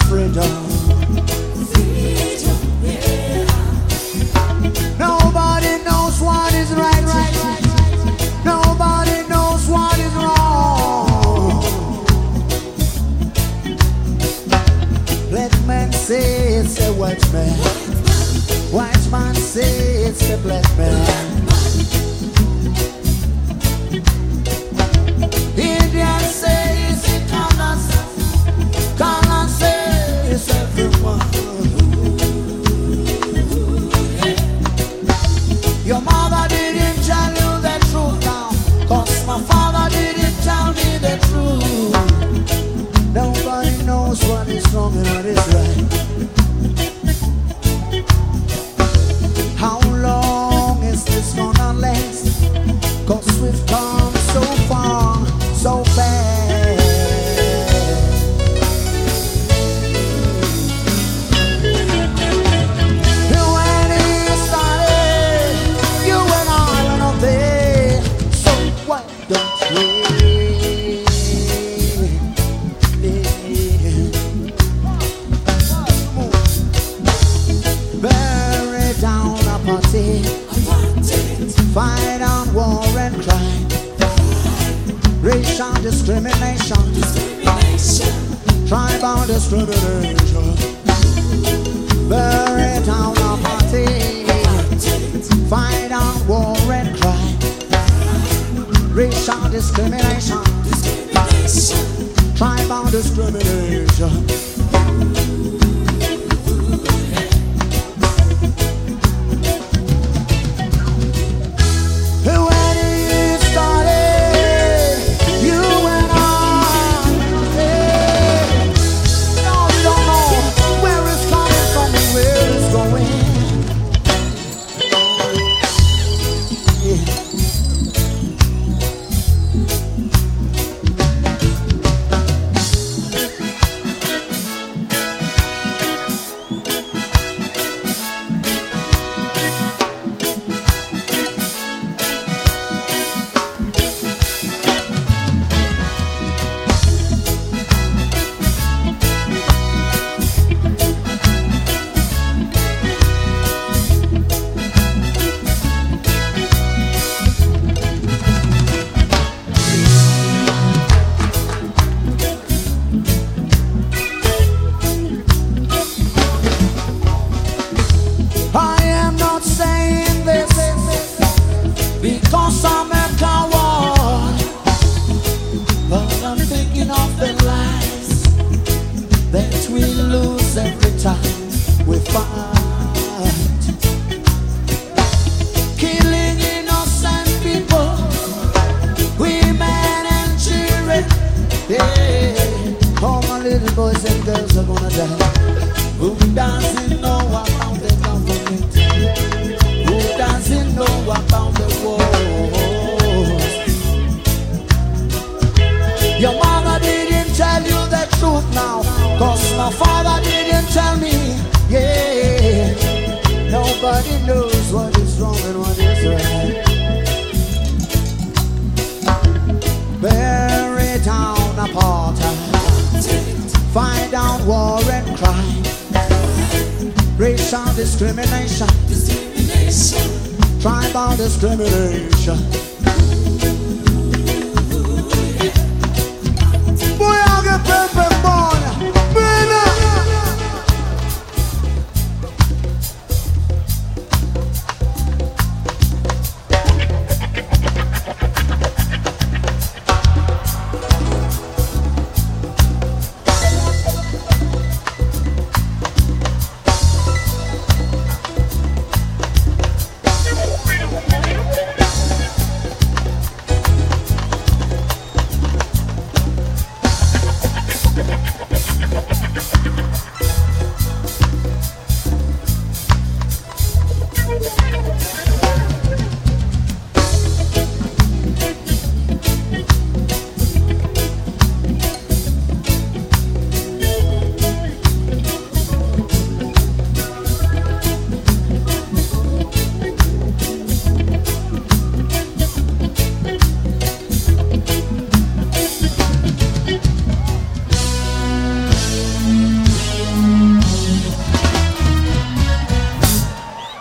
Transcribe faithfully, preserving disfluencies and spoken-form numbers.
freedom. Nobody knows what is right, right, right. Nobody knows what is wrong. Black man say it's a white man. White man say it's a black man. Indian say it's a colors. Colors say it's everyone. Your mother didn't tell you the truth now, 'cause my father didn't tell me the truth. Nobody knows what is wrong and what is right. How long is this gonna last? 'Cause we've come so far, so fast. Fight on war and crime, racial discrimination, discrimination, tribal discrimination. Bury down our party. Fight on war and crime, racial discrimination, discrimination, tribal discrimination. Because I'm a coward, but I'm thinking of the lives that we lose every time we fight. Killing innocent people, women and children. Yeah, all my little boys and girls are gonna die. Who doesn't know about the government? Who doesn't know about the wars? Your mother didn't tell you the truth now, 'cause my father didn't tell me. Yeah, nobody knows what is wrong and what is right. Bury down apartheid, fight down war and crime, racial discrimination, discrimination, tribal discrimination.